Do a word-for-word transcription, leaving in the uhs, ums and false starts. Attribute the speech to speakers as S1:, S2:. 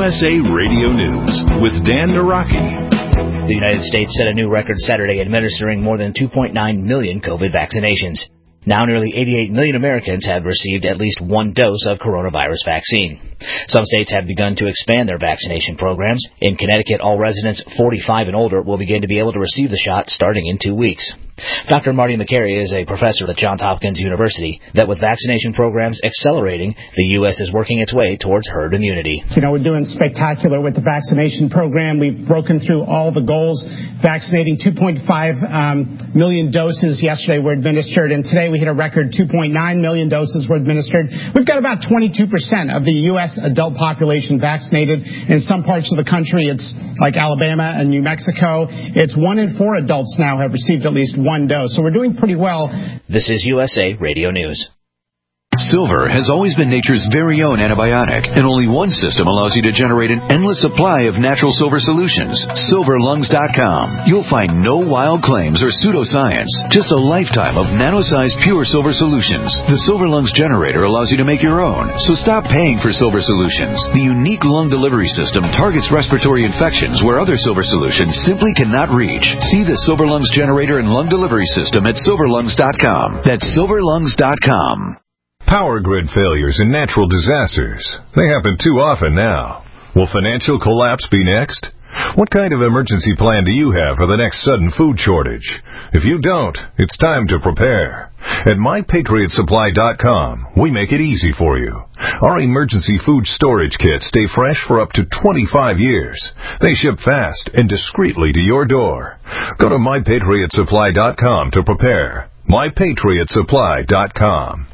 S1: S A Radio News with Dan Naraki.
S2: The United States set a new record Saturday administering more than two point nine million COVID vaccinations. Now nearly eighty-eight million Americans have received at least one dose of coronavirus vaccine. Some states have begun to expand their vaccination programs. In Connecticut, all residents forty-five and older will begin to be able to receive the shot starting in two weeks. Doctor Marty Makary is a professor at Johns Hopkins University that with vaccination programs accelerating, the U S is working its way towards herd immunity.
S3: You know, we're doing spectacular with the vaccination program. We've broken through all the goals, vaccinating two point five um, million doses yesterday were administered, and today we hit a record two point nine million doses were administered. We've got about twenty-two percent of the U S adult population vaccinated. In some parts of the country, it's like Alabama and New Mexico. It's one in four adults now have received at least one dose. So we're doing pretty well.
S2: This is U S A Radio News.
S4: Silver has always been nature's very own antibiotic, and only one system allows you to generate an endless supply of natural silver solutions. silver lungs dot com. You'll find no wild claims or pseudoscience, just a lifetime of nano-sized pure silver solutions. The Silver Lungs generator allows you to make your own, so stop paying for silver solutions. The unique lung delivery system targets respiratory infections where other silver solutions simply cannot reach. See the Silver Lungs generator and lung delivery system at silver lungs dot com. That's silver lungs dot com.
S5: Power grid failures and natural disasters. They happen too often now. Will financial collapse be next? What kind of emergency plan do you have for the next sudden food shortage? If you don't, it's time to prepare. At my patriot supply dot com, we make it easy for you. Our emergency food storage kits stay fresh for up to twenty-five years. They ship fast and discreetly to your door. Go to my patriot supply dot com to prepare. my patriot supply dot com.